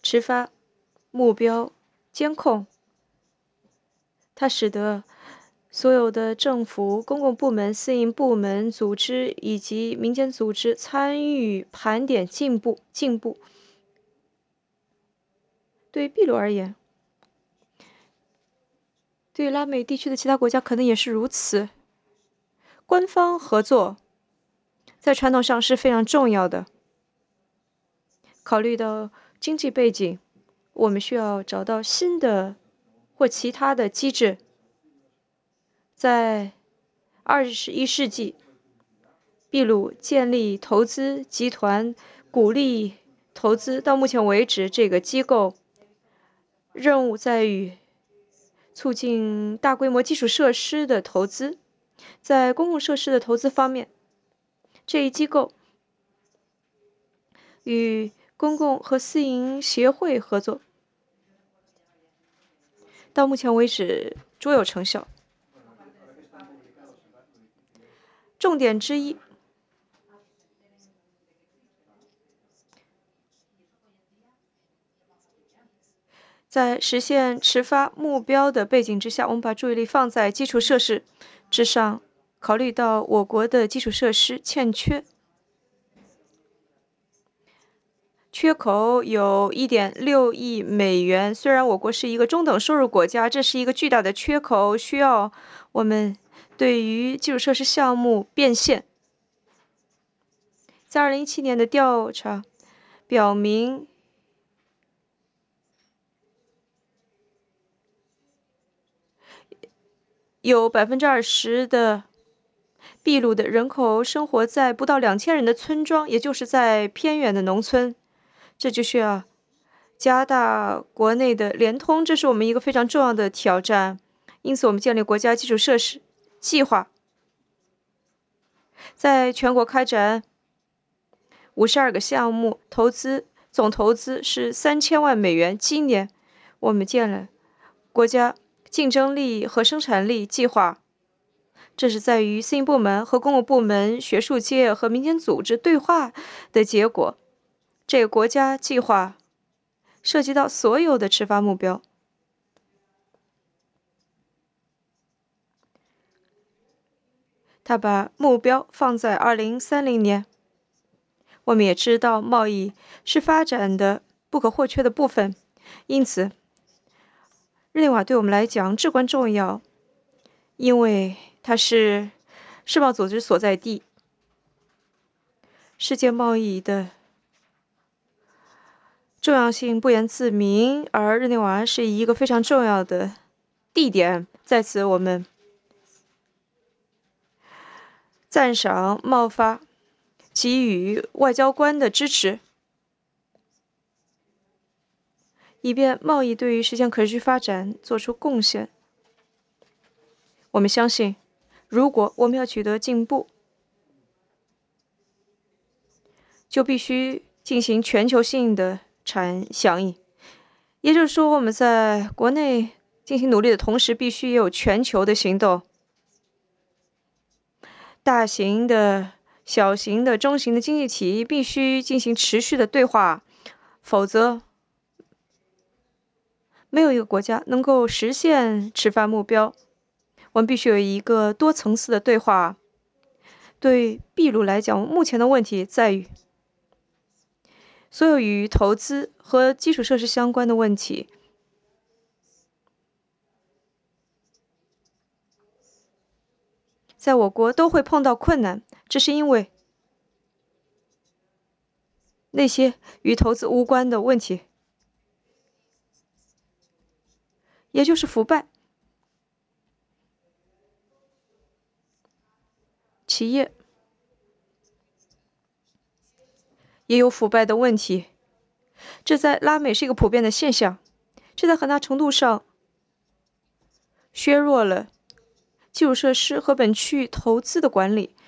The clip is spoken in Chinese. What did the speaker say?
持发目标监控，它使得所有的政府、公共部门、私营部门、组织以及民间组织参与盘点进步。对于秘鲁而言，对于拉美地区的其他国家可能也是如此。官方合作在传统上是非常重要的。考虑到经济背景，我们需要找到新的或其他的机制。在21世纪，秘鲁建立投资集团，鼓励投资。到目前为止，这个机构任务在于促进大规模基础设施的投资。在公共设施的投资方面，这一机构与公共和私营协会合作，到目前为止卓有成效。重点之一，在实现持发目标的背景之下，我们把注意力放在基础设施之上。考虑到我国的基础设施欠口有1.6亿美元。虽然我国是一个中等收入国家，这是一个巨大的缺口，需要我们对于基础设施项目变现。在2017年的调查表明，有20%的秘鲁的人口生活在不到2000人的村庄，也就是在偏远的农村。这就需要加大国内的联通，这是我们一个非常重要的挑战。因此，我们建立国家基础设施计划，在全国开展52个项目，总投资是3000万美元。今年，我们建了国家竞争力和生产力计划，这是在于私营部门和公共部门、学术界和民间组织对话的结果。这个国家计划涉及到所有的持发目标，它把目标放在2030年。我们也知道，贸易是发展的不可或缺的部分，因此，日内瓦对我们来讲至关重要，因为它是世贸组织所在地。世界贸易的重要性不言自明，而日内瓦是一个非常重要的地点。在此，我们赞赏贸发给予外交官的支持，以便贸易对于实现可持续发展做出贡献。我们相信，如果我们要取得进步，就必须进行全球性的响应。也就是说，我们在国内进行努力的同时，必须也有全球的行动。大型的、小型的、中型的经济体必须进行持续的对话，否则没有一个国家能够实现持发目标。我们必须有一个多层次的对话。对秘鲁来讲，目前的问题在于，所有与投资和基础设施相关的问题，在我国都会碰到困难，这是因为那些与投资无关的问题，也就是腐败。企业也有腐败的问题，这在拉美是一个普遍的现象，这在很大程度上削弱了基础设施和本区域投资的管理。